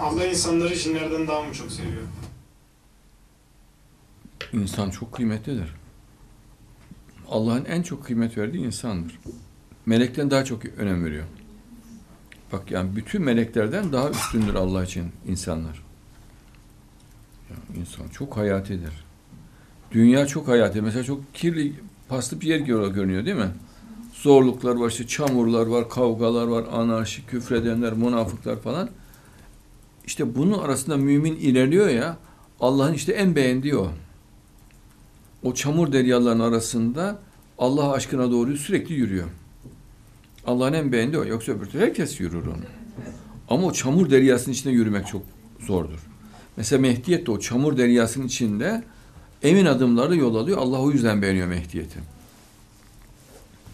Allah insanları cinlerden daha mı çok seviyor? İnsan çok kıymetlidir. Allah'ın en çok kıymet verdiği insandır. Melekten daha çok önem veriyor. Bak yani bütün meleklerden daha üstündür Allah için insanlar. Yani insan çok hayatidir. Dünya çok hayati. Mesela çok kirli, paslı bir yer görünüyor değil mi? Zorluklar var, işte çamurlar var, kavgalar var, anarşi, küfredenler, münafıklar falan. İşte bunun arasında mümin ilerliyor ya, Allah'ın işte en beğendiği o. O çamur deryaların arasında Allah aşkına doğru sürekli yürüyor. Allah'ın en beğendiği o. Yoksa öbür türlü herkes yürür onu. Ama o çamur deryasının içinde yürümek çok zordur. Mesela Mehdiyet de o çamur deryasının içinde emin adımlarla yol alıyor. Allah o yüzden beğeniyor Mehdiyet'i.